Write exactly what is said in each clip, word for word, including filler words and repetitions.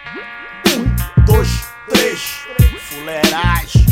Um, dois, três, fuleiragem.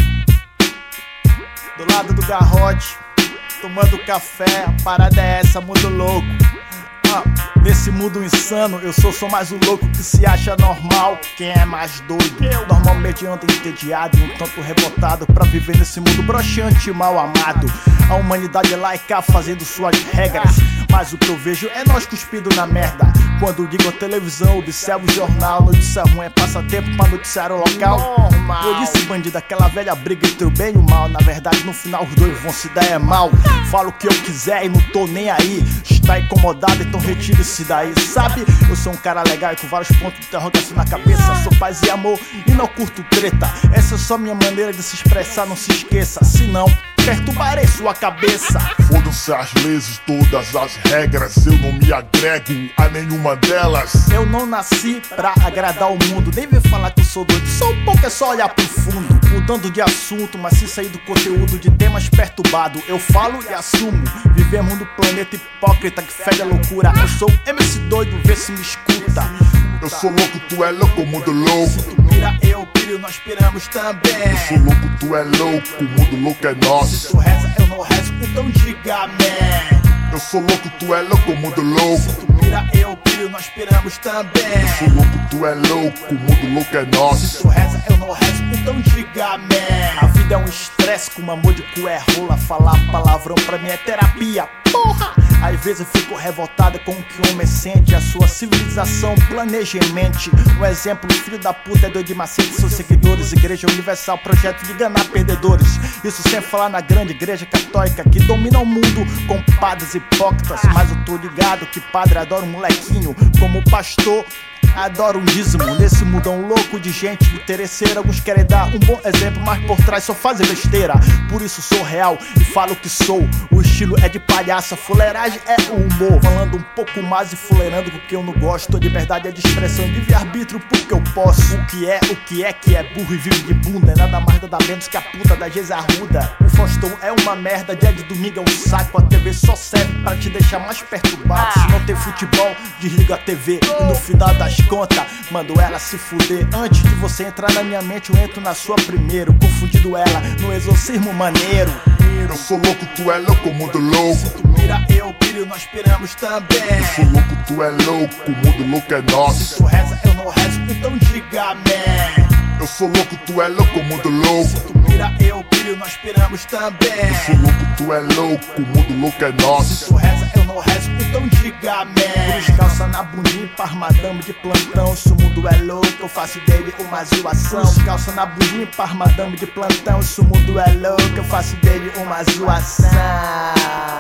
Do lado do garrote, tomando café, a parada é essa, mundo louco. Ah, nesse mundo insano, eu sou só mais o louco que se acha normal. Quem é mais doido? Eu normalmente ando entediado e um tanto revoltado pra viver nesse mundo broxante e mal amado. A humanidade é laica fazendo suas regras, mas o que eu vejo é nós cuspindo na merda. Quando digo a televisão, observo o jornal, notícia ruim é passatempo pra noticiar o local. Polícia e bandido, aquela velha briga entre o bem e o mal. Na verdade no final os dois vão se dar é mal. Falo o que eu quiser e não tô nem aí. Está incomodado, então retire-se daí. Sabe, eu sou um cara legal e com vários pontos de interrogação na cabeça. Sou paz e amor e não curto treta. Essa é só minha maneira de se expressar, não se esqueça. Se não, perturbarei sua cabeça. Foram-se as leis, todas as regras. Eu não me agrego a nenhuma delas. Eu não nasci pra agradar o mundo. Nem vem falar que eu sou doido, só um pouco é só olhar pro fundo. Mudando de assunto, mas se sair do conteúdo de temas perturbado, eu falo e assumo. Vivemos no planeta hipócrita que fede a loucura. Eu sou M C doido, vê se me escuta. Eu sou louco, tu é louco, mundo louco. Se tu pira, eu piro, nós piramos também. Eu sou louco, tu é louco, o mundo louco é nosso. Se tu reza, eu não rezo, então diga amém. Eu sou louco, tu é louco, mundo louco. Se tu pira, eu piro, nós piramos também. Eu sou louco, tu é louco, o mundo louco é nosso. Se tu reza, eu não rezo, então diga amém. A vida é um estresse, com amor de cu é rola. Falar palavrão pra mim é terapia, porra! Às vezes eu fico revoltada com o que o homem sente. A sua civilização planeja em mente. Um exemplo, filho da puta é doido de macete. Seus seguidores, igreja universal, projeto de enganar perdedores. Isso sem falar na grande igreja católica que domina o mundo com padres hipócritas. Mas eu tô ligado que padre adora um molequinho, como pastor adoro um dízimo. Nesse mundão louco de gente interesseira, alguns querem dar um bom exemplo, mas por trás só fazem besteira. Por isso sou real e falo que sou. O estilo é de palhaça, fuleiragem é o humor. Falando um pouco mais e fuleirando porque eu não gosto. Liberdade é de expressão, livre-arbítrio porque eu posso. O que é, o que é que é burro e vive de bunda. É nada mais nada menos que a puta da Geisa Arruda. O Faustão é uma merda, dia de domingo é um saco. A T V só serve pra te deixar mais perturbado. Se não tem futebol, desliga a T V e no final das conta, mando ela se fuder. Antes de você entrar na minha mente, eu entro na sua primeiro, confundindo ela no exorcismo maneiro. Eu sou louco, tu é louco, mundo louco. Se tu pira, eu piro, nós piramos também. Eu sou louco, tu é louco, o mundo louco é nosso. Se tu reza, eu não rezo, então diga amém. Eu sou louco, tu é louco, mundo louco. Se tu pira, eu piro, nós piramos também. Eu sou louco, tu é louco, o mundo louco é nosso. Se tu reza, eu não rezo, então diga amém. Cruz calça na bundinha pra armadame de plantão. Se o mundo é louco, eu faço dele uma zoação. Cruz calça na bundinha pra armadame de plantão. Se o mundo é louco, eu faço dele uma zoação.